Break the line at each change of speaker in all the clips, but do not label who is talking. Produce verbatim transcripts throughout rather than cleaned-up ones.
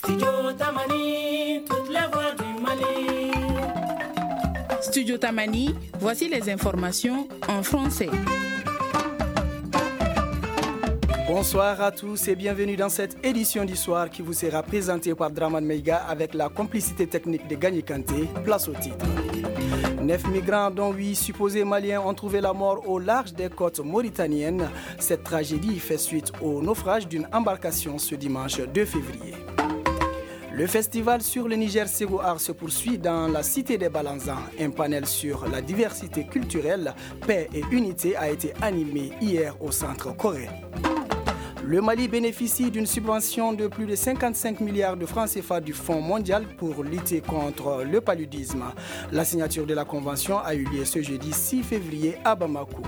Studio Tamani, toutes les voix du Mali.
Studio Tamani, voici les informations en français.
Bonsoir à tous et bienvenue dans cette édition du soir qui vous sera présentée par Draman Meiga avec la complicité technique de Gagné Kanté. Place au titre. Neuf migrants, dont huit supposés maliens, ont trouvé la mort au large des côtes mauritaniennes. Cette tragédie fait suite au naufrage d'une embarcation ce dimanche deux février. Le festival sur le Niger Ségou Art se poursuit dans la cité des Balanzans. Un panel sur la diversité culturelle, paix et unité a été animé hier au centre Corée. Le Mali bénéficie d'une subvention de plus de cinquante-cinq milliards de francs C F A du Fonds mondial pour lutter contre le paludisme. La signature de la convention a eu lieu ce jeudi six février à Bamako.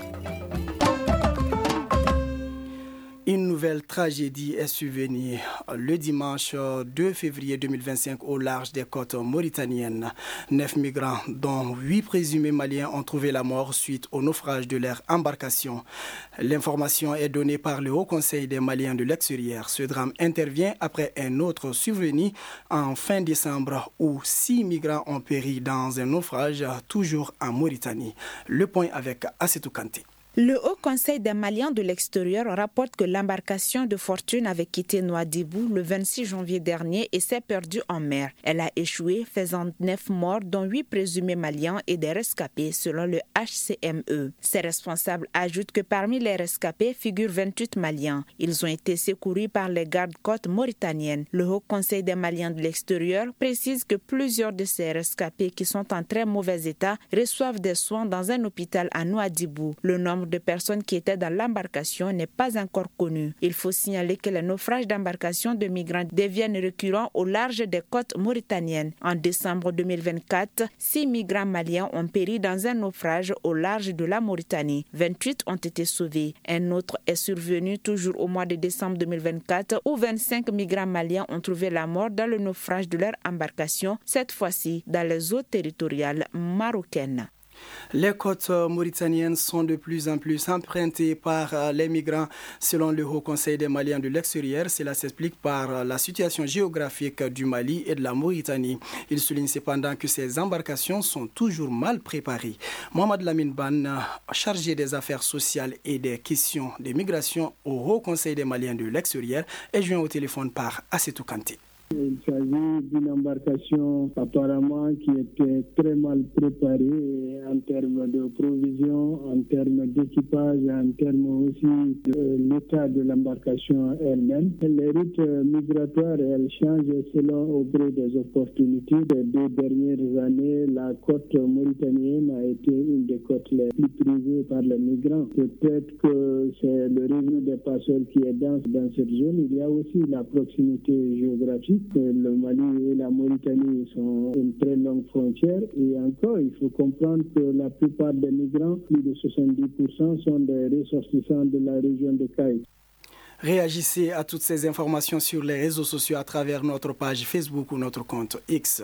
Une nouvelle tragédie est survenue le dimanche deux février deux mille vingt-cinq au large des côtes mauritaniennes. Neuf migrants, dont huit présumés maliens, ont trouvé la mort suite au naufrage de leur embarcation. L'information est donnée par le Haut Conseil des Maliens de l'extérieur. Ce drame intervient après un autre survenu en fin décembre où six migrants ont péri dans un naufrage toujours en Mauritanie. Le point avec Assetou Kanté.
Le Haut Conseil des Maliens de l'extérieur rapporte que l'embarcation de fortune avait quitté Nouadhibou le vingt-six janvier dernier et s'est perdue en mer. Elle a échoué, faisant neuf morts, dont huit présumés maliens et des rescapés, selon le H C M E. Ces responsables ajoutent que parmi les rescapés figurent vingt-huit Maliens. Ils ont été secourus par les gardes-côtes mauritaniennes. Le Haut Conseil des Maliens de l'extérieur précise que plusieurs de ces rescapés qui sont en très mauvais état reçoivent des soins dans un hôpital à Nouadhibou. Le nombre de personnes qui étaient dans l'embarcation n'est pas encore connu. Il faut signaler que les naufrages d'embarcations de migrants deviennent récurrents au large des côtes mauritaniennes. En décembre deux mille vingt-quatre, six migrants maliens ont péri dans un naufrage au large de la Mauritanie. vingt-huit ont été sauvés. Un autre est survenu toujours au mois de décembre deux mille vingt-quatre où vingt-cinq migrants maliens ont trouvé la mort dans le naufrage de leur embarcation, cette fois-ci dans les eaux territoriales marocaines.
Les côtes mauritaniennes sont de plus en plus empruntées par les migrants selon le Haut Conseil des Maliens de l'extérieur. Cela s'explique par la situation géographique du Mali et de la Mauritanie. Il souligne cependant que ces embarcations sont toujours mal préparées. Mohamed Lamine Ban, chargé des affaires sociales et des questions de migration au Haut Conseil des Maliens de l'extérieur, est joint au téléphone par Assetou Kanté.
Il s'agit d'une embarcation apparemment qui était très mal préparée en termes de provisions, en termes d'équipage, en termes aussi de l'état de l'embarcation elle-même. Les routes migratoires, elles changent selon au gré des opportunités. Les deux dernières années, la côte mauritanienne a été une des côtes les plus prisées par les migrants. Peut-être que c'est le réseau des passeurs qui est dense dans cette zone. Il y a aussi la proximité géographique. Le Mali et la Mauritanie sont une très longue frontière et encore il faut comprendre que la plupart des migrants, plus de soixante-dix pour cent, sont des ressortissants de la région de Caï.
Réagissez à toutes ces informations sur les réseaux sociaux à travers notre page Facebook ou notre compte X.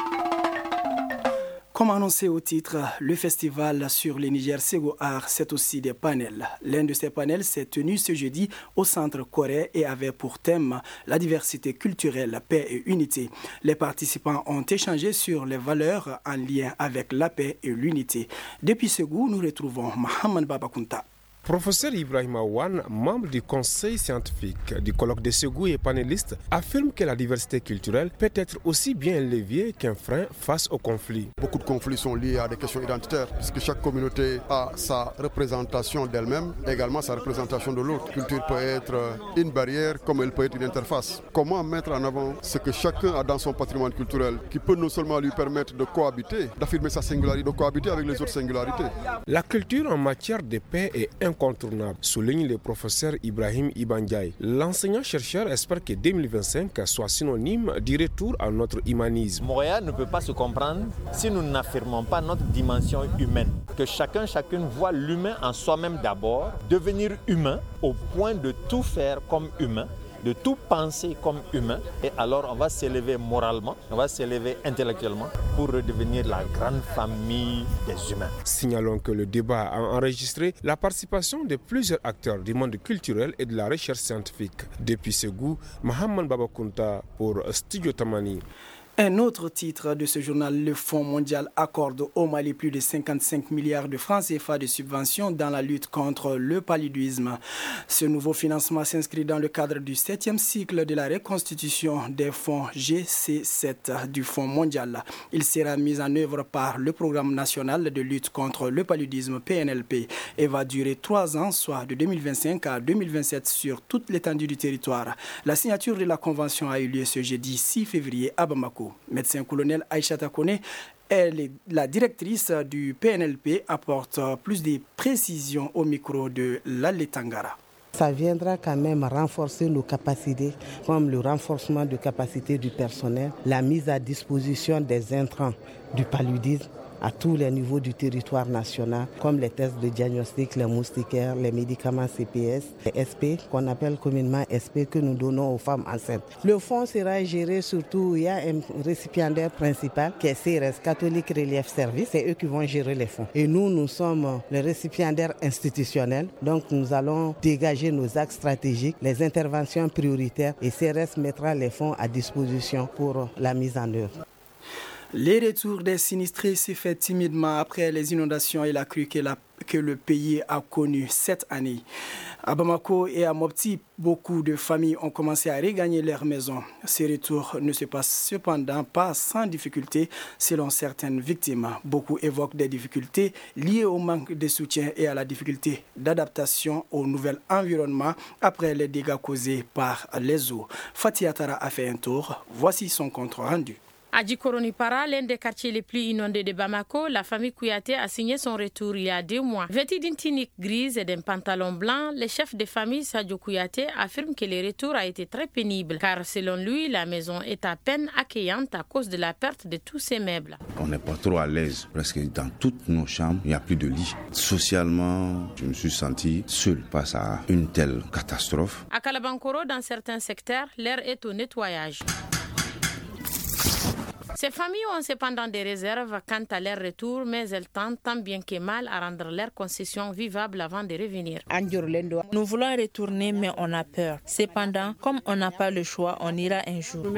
Comme annoncé au titre, le festival sur le Niger Ségou Art, c'est aussi des panels. L'un de ces panels s'est tenu ce jeudi au centre Corée et avait pour thème la diversité culturelle, paix et unité. Les participants ont échangé sur les valeurs en lien avec la paix et l'unité. Depuis Ségou, nous retrouvons Mohamed Babakunta.
Professeur Ibrahim Awan, membre du conseil scientifique du colloque de Ségou et panéliste, affirme que la diversité culturelle peut être aussi bien un levier qu'un frein face au conflit.
Beaucoup de conflits sont liés à des questions identitaires, puisque chaque communauté a sa représentation d'elle-même, et également sa représentation de l'autre. La culture peut être une barrière comme elle peut être une interface. Comment mettre en avant ce que chacun a dans son patrimoine culturel, qui peut non seulement lui permettre de cohabiter, d'affirmer sa singularité, de cohabiter avec les autres singularités.
La culture en matière de paix est incontournable, souligne le professeur Ibrahim Ibandiaï. L'enseignant-chercheur espère que deux mille vingt-cinq soit synonyme du retour à notre humanisme.
Montréal ne peut pas se comprendre si nous n'affirmons pas notre dimension humaine. Que chacun, chacune voit l'humain en soi-même d'abord, devenir humain au point de tout faire comme humain, de tout penser comme humain et alors on va s'élever moralement, on va s'élever intellectuellement pour redevenir la grande famille des humains.
Signalons que le débat a enregistré la participation de plusieurs acteurs du monde culturel et de la recherche scientifique. Depuis Ségou, Mohamed Babakunta pour Studio Tamani.
Un autre titre de ce journal, le Fonds mondial accorde au Mali plus de cinquante-cinq milliards de francs C F A de subventions dans la lutte contre le paludisme. Ce nouveau financement s'inscrit dans le cadre du septième cycle de la reconstitution des fonds G C sept du Fonds mondial. Il sera mis en œuvre par le Programme national de lutte contre le paludisme P N L P et va durer trois ans, soit de deux mille vingt-cinq à deux mille vingt-sept sur toute l'étendue du territoire. La signature de la convention a eu lieu ce jeudi six février à Bamako. Médecin-colonel Aïchata Kone, elle est la directrice du P N L P, apporte plus de précisions au micro de Lale Tangara.
Ça viendra quand même renforcer nos capacités, comme le renforcement de capacités du personnel, la mise à disposition des intrants du paludisme à tous les niveaux du territoire national, comme les tests de diagnostic, les moustiquaires, les médicaments C P S, les S P, qu'on appelle communément S P, que nous donnons aux femmes enceintes. Le fonds sera géré surtout, il y a un récipiendaire principal qui est C R S, Catholic Relief Service, c'est eux qui vont gérer les fonds. Et nous, nous sommes le récipiendaire institutionnel, donc nous allons dégager nos axes stratégiques, les interventions prioritaires et C R S mettra les fonds à disposition pour la mise en œuvre.
Les retours des sinistrés se fait timidement après les inondations et la crue que, la, que le pays a connue cette année. À Bamako et à Mopti, beaucoup de familles ont commencé à regagner leurs maisons. Ces retours ne se passent cependant pas sans difficulté selon certaines victimes. Beaucoup évoquent des difficultés liées au manque de soutien et à la difficulté d'adaptation au nouvel environnement après les dégâts causés par les eaux. Fatih Atara a fait un tour. Voici son compte rendu.
À Djikoronipara, l'un des quartiers les plus inondés de Bamako, la famille Kouyaté a signé son retour il y a deux mois. Vêtu d'une tunique grise et d'un pantalon blanc, le chef de famille Sadio Kouyaté affirme que le retour a été très pénible, car selon lui, la maison est à peine accueillante à cause de la perte de tous ses meubles.
On n'est pas trop à l'aise, parce que dans toutes nos chambres, il n'y a plus de lit. Socialement, je me suis senti seul face à une telle catastrophe.
À Kalabankoro, dans certains secteurs, l'air est au nettoyage. Ces familles ont cependant des réserves quant à leur retour, mais elles tentent tant bien que mal à rendre leurs concessions vivables avant de revenir.
Nous voulons retourner, mais on a peur. Cependant, comme on n'a pas le choix, on ira un jour.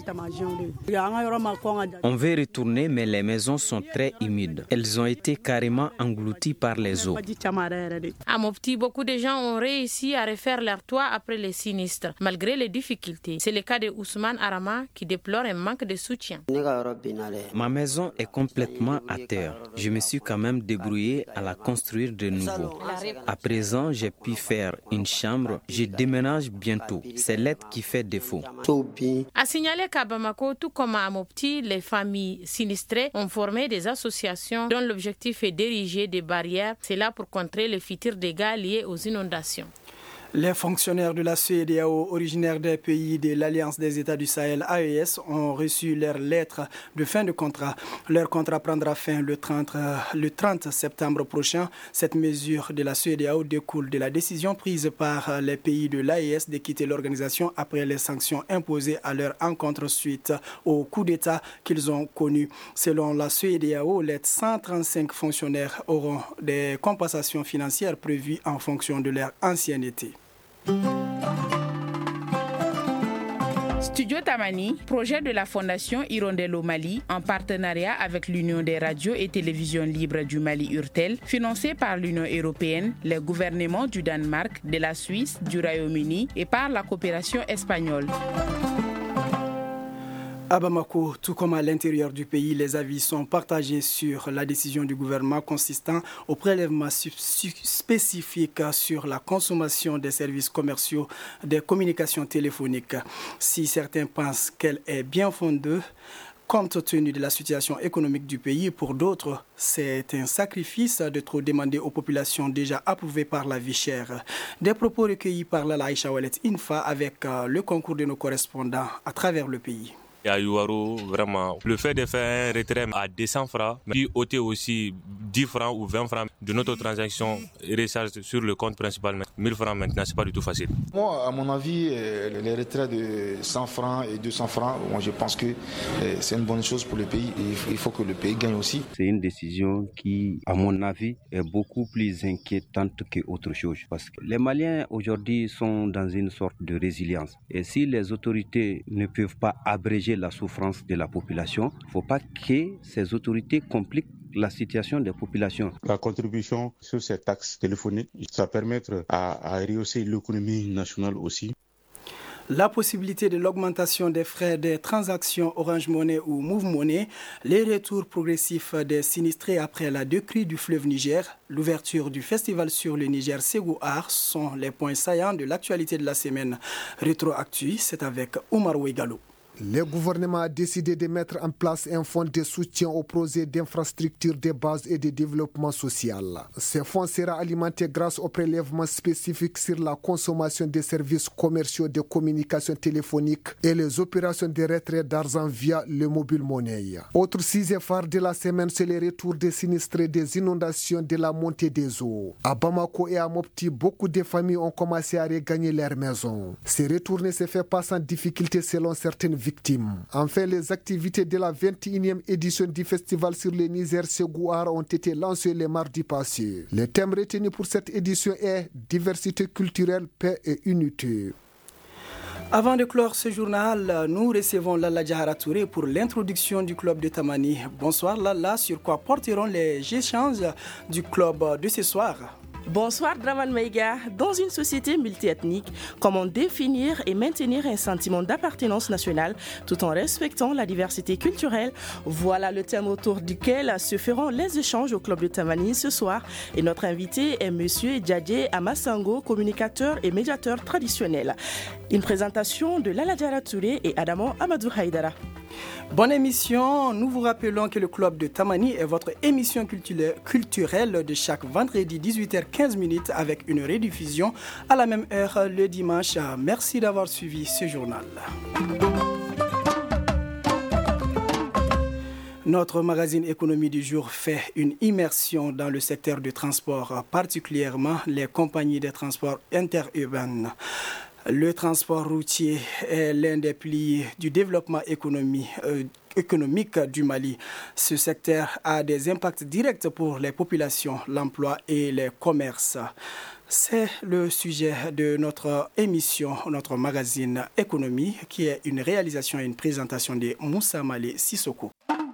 On veut retourner, mais les maisons sont très humides. Elles ont été carrément englouties par les eaux.
À Mopti, beaucoup de gens ont réussi à refaire leur toit après les sinistres, malgré les difficultés. C'est le cas de Ousmane Arama qui déplore un manque de soutien.
Ma maison est complètement à terre. Je me suis quand même débrouillé à la construire de nouveau. À présent, j'ai pu faire une chambre. Je déménage bientôt. C'est l'aide qui fait défaut.
À signaler qu'à Bamako, tout comme à Mopti, les familles sinistrées ont formé des associations dont l'objectif est d'ériger des barrières. C'est là pour contrer les futurs dégâts liés aux inondations.
Les fonctionnaires de la C E D A O originaires des pays de l'Alliance des États du Sahel A E S ont reçu leur lettre de fin de contrat. Leur contrat prendra fin le trente, le trente septembre prochain. Cette mesure de la C E D A O découle de la décision prise par les pays de l'A E S de quitter l'organisation après les sanctions imposées à leur encontre suite au coup d'État qu'ils ont connu. Selon la C E D A O, les cent trente-cinq fonctionnaires auront des compensations financières prévues en fonction de leur ancienneté.
Studio Tamani, projet de la Fondation Hirondelle au Mali, en partenariat avec l'Union des radios et télévisions libres du Mali Urtel, financé par l'Union européenne, les gouvernements du Danemark, de la Suisse, du Royaume-Uni et par la coopération espagnole.
À Bamako, tout comme à l'intérieur du pays, les avis sont partagés sur la décision du gouvernement consistant au prélèvement spécifique sur la consommation des services commerciaux des communications téléphoniques. Si certains pensent qu'elle est bien fondée, compte tenu de la situation économique du pays, pour d'autres, c'est un sacrifice de trop demander aux populations déjà approuvées par la vie chère. Des propos recueillis par la Aïcha Ouellet Infa avec le concours de nos correspondants à travers le pays.
Et à Yuaro, vraiment, le fait de faire un retrait à deux cents francs, puis ôter aussi dix francs ou vingt francs de notre transaction et recharge sur le compte principal, mille francs maintenant, c'est pas du tout facile.
Moi, à mon avis, les retraits de cent francs et deux cents francs, moi je pense que c'est une bonne chose pour le pays et il faut que le pays gagne aussi.
C'est une décision qui, à mon avis, est beaucoup plus inquiétante qu'autre chose. Parce que les Maliens aujourd'hui sont dans une sorte de résilience. Et si les autorités ne peuvent pas abréger la souffrance de la population, il ne faut pas que ces autorités compliquent la situation des populations.
La contribution sur ces taxes téléphoniques, ça permet à, à rehausser l'économie nationale aussi.
La possibilité de l'augmentation des frais des transactions Orange Money ou Move Money, les retours progressifs des sinistrés après la décrue du fleuve Niger, l'ouverture du festival sur le Niger Ségou Art sont les points saillants de l'actualité de la semaine. Rétroactu, c'est avec Omar Ouegalo.
Le gouvernement a décidé de mettre en place un fonds de soutien aux projets d'infrastructures de base et de développement social. Ce fonds sera alimenté grâce au prélèvement spécifique sur la consommation des services commerciaux de communication téléphonique et les opérations de retrait d'argent via le mobile money. Autre sujet phare de la semaine, c'est le retour des sinistrés des inondations de la montée des eaux. À Bamako et à Mopti, beaucoup de familles ont commencé à regagner leurs maisons. Ce retour ne se fait pas sans difficulté selon certaines victimes. Enfin, les activités de la vingt et unième édition du festival sur le Niger Ségou Art ont été lancées le mardi passé. Le thème retenu pour cette édition est diversité culturelle, paix et unité.
Avant de clore ce journal, nous recevons Lala Djahara Touré pour l'introduction du club de Tamani. Bonsoir Lala, sur quoi porteront les échanges du club de ce soir?
Bonsoir Draman Maïga. Dans une société multiethnique, comment définir et maintenir un sentiment d'appartenance nationale tout en respectant la diversité culturelle? Voilà le thème autour duquel se feront les échanges au club de Tamani ce soir. Et notre invité est Monsieur Djadje Amasango, communicateur et médiateur traditionnel. Une présentation de Lala Djahara Touré et Adamo Amadou Haïdara.
Bonne émission. Nous vous rappelons que le club de Tamani est votre émission culturelle de chaque vendredi dix-huit heures quinze avec une rediffusion à la même heure le dimanche. Merci d'avoir suivi ce journal. Notre magazine économie du jour fait une immersion dans le secteur du transport, particulièrement les compagnies de transport interurbains. Le transport routier est l'un des piliers du développement économique, euh, économique du Mali. Ce secteur a des impacts directs pour les populations, l'emploi et les commerces. C'est le sujet de notre émission, notre magazine économie, qui est une réalisation et une présentation de Moussa Malé Sissoko.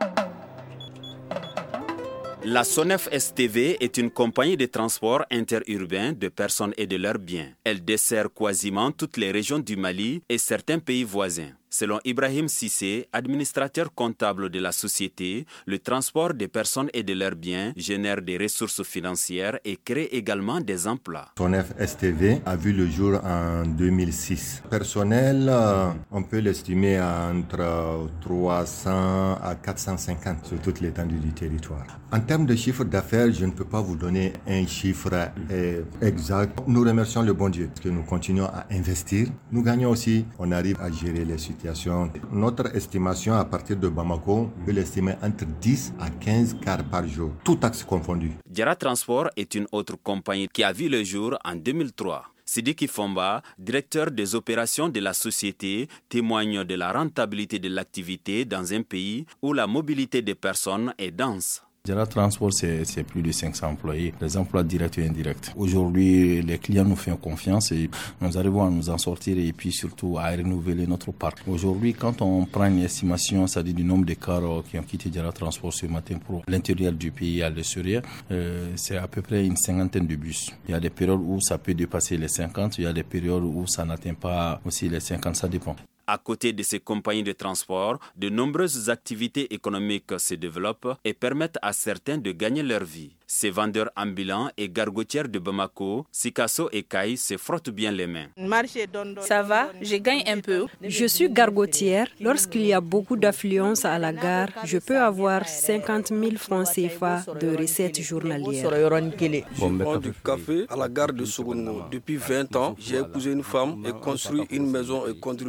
La SONEF S T V est une compagnie de transport interurbain de personnes et de leurs biens. Elle dessert quasiment toutes les régions du Mali et certains pays voisins. Selon Ibrahim Sissé, administrateur comptable de la société, le transport des personnes et de leurs biens génère des ressources financières et crée également des emplois.
SONEF S T V a vu le jour en deux mille six. Personnel, on peut l'estimer entre trois cents à quatre cent cinquante sur toute l'étendue du territoire. En termes de chiffre d'affaires, je ne peux pas vous donner un chiffre exact. Nous remercions le bon Dieu parce que nous continuons à investir. Nous gagnons aussi, on arrive à gérer les situations. Notre estimation à partir de Bamako, on peut l'estimer entre dix à quinze cars par jour, tout taxe confondu.
Diara Transport est une autre compagnie qui a vu le jour en deux mille trois. Sidiki Fomba, directeur des opérations de la société, témoigne de la rentabilité de l'activité dans un pays où la mobilité des personnes est dense.
Diara Transport, c'est, c'est plus de cinq cents employés, les emplois directs et indirects. Aujourd'hui, les clients nous font confiance et nous arrivons à nous en sortir et puis surtout à renouveler notre parc. Aujourd'hui, quand on prend une estimation, c'est-à-dire du nombre de cars qui ont quitté Diara Transport ce matin pour l'intérieur du pays à l'extérieur, euh, c'est à peu près une cinquantaine de bus. Il y a des périodes où ça peut dépasser les cinquante, il y a des périodes où ça n'atteint pas aussi les cinquante, ça dépend.
À côté de ces compagnies de transport, de nombreuses activités économiques se développent et permettent à certains de gagner leur vie. Ces vendeurs ambulants et gargotières de Bamako, Sikasso et Kai se frottent bien les mains.
Ça va, je gagne un peu. Je suis gargotière. Lorsqu'il y a beaucoup d'affluence à la gare, je peux avoir cinquante mille francs C F A de recettes journalières.
Je vends du café à la gare de Sogono. Depuis vingt ans, j'ai épousé une femme et construit une maison et contribué aux charges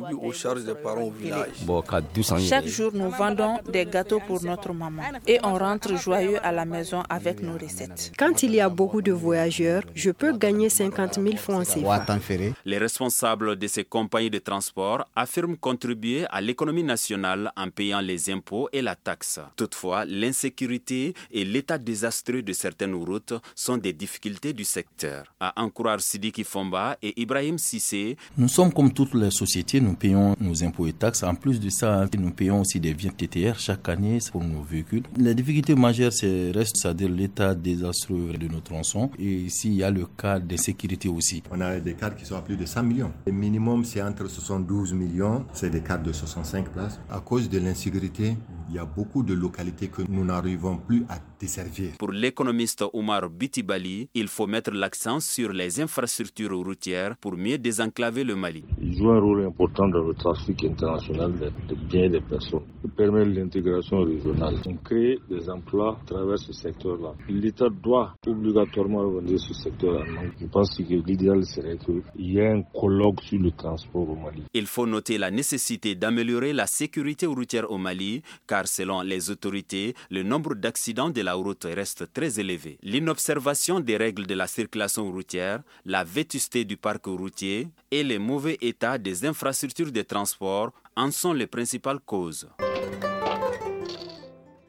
charge des parents au village.
Chaque jour, nous vendons des gâteaux pour notre maman et on rentre joyeux à la maison avec nos recettes.
Quand il y a beaucoup de voyageurs, je peux gagner cinquante mille francs C F A.
Les responsables de ces compagnies de transport affirment contribuer à l'économie nationale en payant les impôts et la taxe. Toutefois, l'insécurité et l'état désastreux de certaines routes sont des difficultés du secteur. À en croire Sidiki Fomba et Ibrahim Sissé,
nous sommes comme toutes les sociétés, nous payons nos impôts et taxes. En plus de ça, nous payons aussi des V T T R chaque année pour nos véhicules. La difficulté majeure, c'est reste, c'est-à-dire l'état désastreux de nos tronçons. Et ici, il y a le cas d'insécurité aussi.
On a des cartes qui sont à plus de cent millions. Le minimum, c'est entre soixante-douze millions. C'est des cartes de soixante-cinq places. À cause de l'insécurité, il y a beaucoup de localités que nous n'arrivons plus à desservir.
Pour l'économiste Omar Bitibali, il faut mettre l'accent sur les infrastructures routières pour mieux désenclaver le Mali.
Il joue un rôle important dans le trafic international des biens et des personnes. Il permet l'intégration régionale. On crée des emplois à travers ce secteur-là. L'État doit obligatoirement revenir ce secteur-là. Je pense que l'idéal serait qu'il y ait un colloque sur le transport au Mali.
Il faut noter la nécessité d'améliorer la sécurité routière au Mali, car selon les autorités, le nombre d'accidents de la route reste très élevé. L'inobservation des règles de la circulation routière, la vétusté du parc routier et le mauvais état des infrastructures de transport en sont les principales causes.